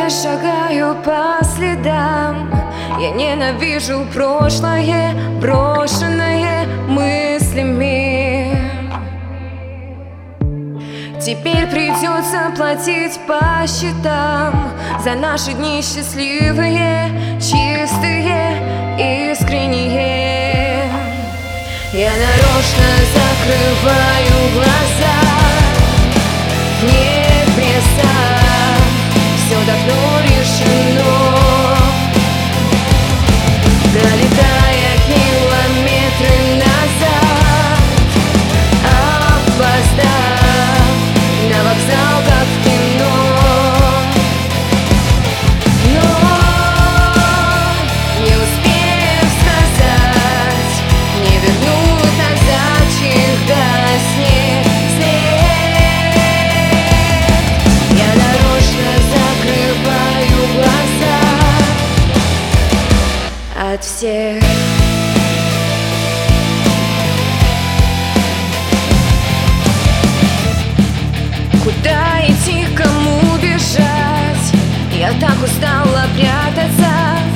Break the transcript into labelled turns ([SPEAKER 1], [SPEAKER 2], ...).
[SPEAKER 1] не шагаю по следам. Я ненавижу прошлое, брошенное мыслями. Теперь придется платить по счетам за наши дни счастливые, чистые, искренние. Я нарочно закрываю глаза, в небеса, все давно решено. Пролетая километры назад, опоздав на вокзал, как в кино. Но не успев сказать, не вернуть назад чьих-то след. Я нарочно закрываю глаза от всех. Куда идти, кому бежать? Я так устала прятаться